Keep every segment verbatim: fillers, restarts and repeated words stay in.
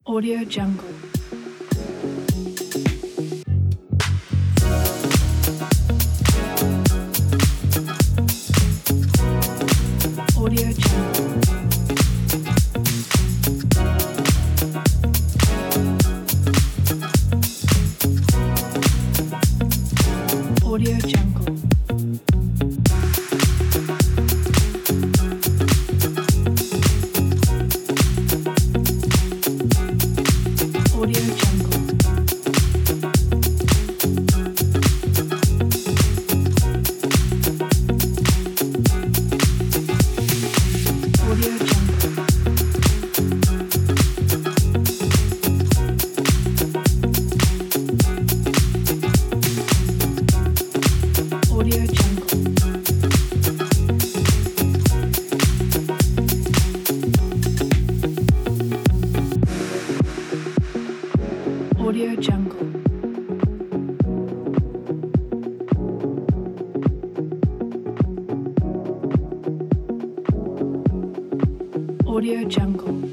Audio Jungle. Audio Jungle. Audio Jungle. Audio Jungle. Audio Jungle. Audio Jungle. Audio Jungle. Audio Jungle.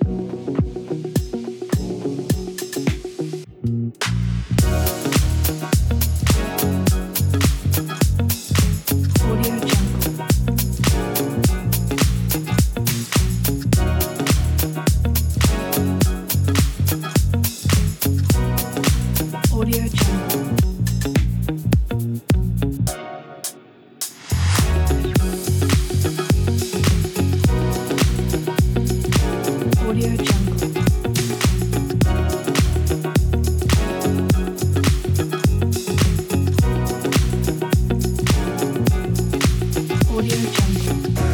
Audio Jungle. Audio Jungle. Audio Jungle. Audio Jungle.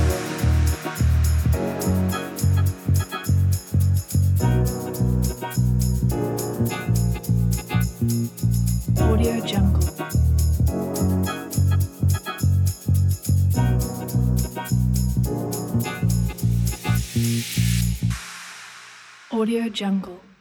Audio Jungle. Audio Jungle.